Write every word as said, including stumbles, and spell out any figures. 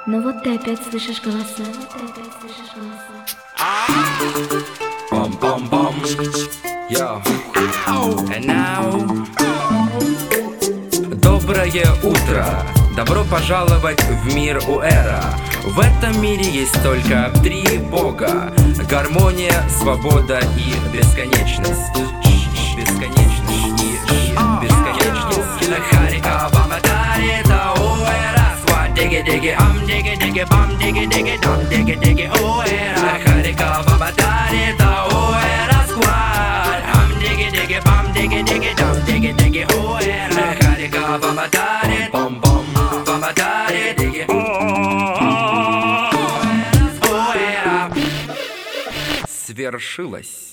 Но вот ты опять слышишь голоса. Бом-бом-бом. Yo. And now. Доброе утро. Добро пожаловать в мир Уэра. В этом мире есть только три бога: гармония, свобода и бесконечность. Бесконечность и бесконечность. Харика бамадари та Уэра. Сват диги диги ам диги диги бам диги диги дам диги диги Уэра. Харика бамадари та Уэра. Сват ам диги диги бам диги диги дам диги диги Уэра. Харика бамадари бом бом бамадари диги. Свершилось.